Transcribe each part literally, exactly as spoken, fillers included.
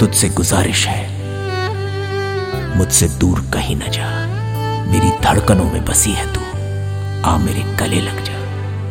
तुझसे गुजारिश है, मुझसे दूर कहीं न जा। मेरी धड़कनों में बसी है तू, आ मेरे गले लग जा।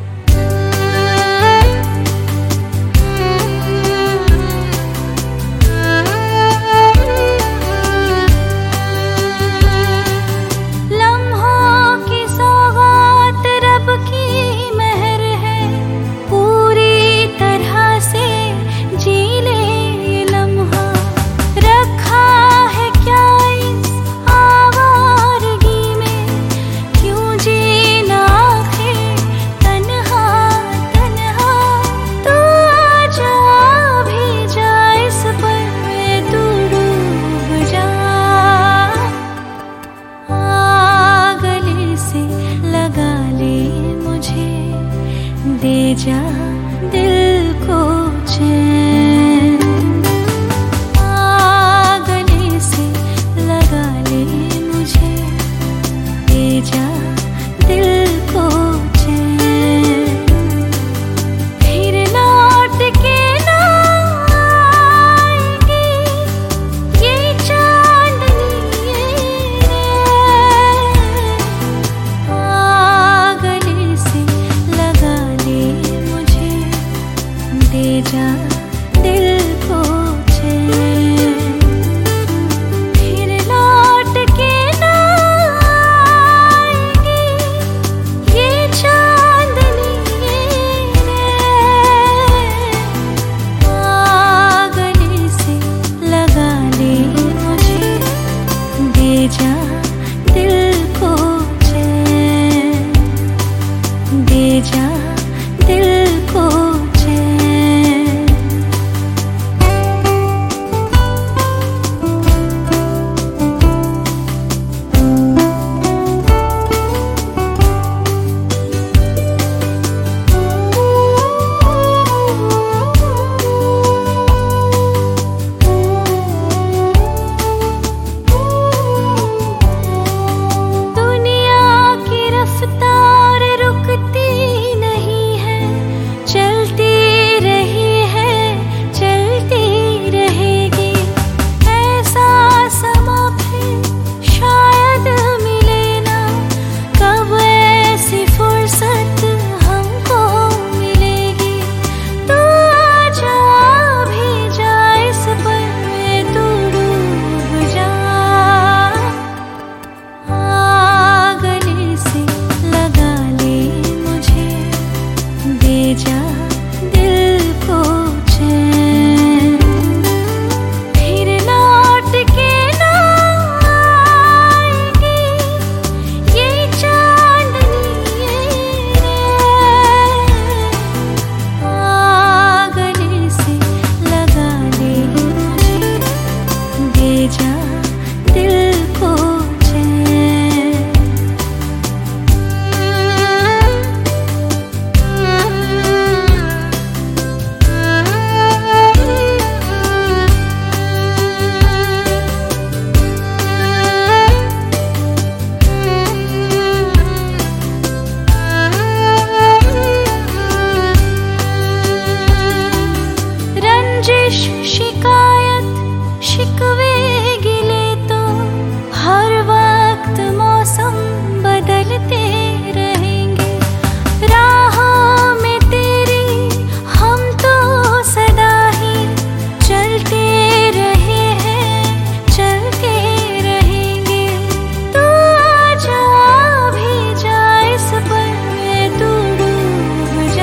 दे जा दिल को चैन, आ गले से लगा ले मुझे, दे जा दिल को चैन। फिर लौट के ना आएगी ये चांदनी रे, आ गले से लगा दे जा दिल को चैन। फिर लौट के ना आएगी ये चांदनी रे, आ गले से लगा ले मुझे, दे जा दिल को चैन, दे जा दिल को शिकायत शिकवे गिले तो हर वक्त मौसम बदलते रहेंगे, राहों में तेरी हम तो सदा ही चलते रहे हैं, चलते रहेंगे। तू आजा भी जा इस पर में तू डूब जा,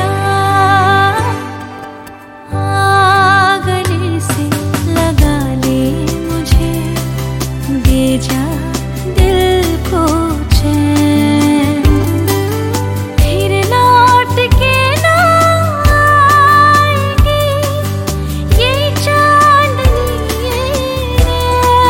दे जा दिल को चैन। फिर लौट के ना आएगी ये चांदनी रे,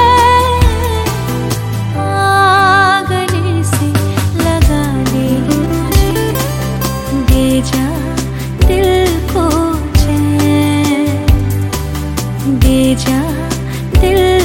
आ गले से लगा ले मुझे, दे जा दिल को चैन, दे जा दिल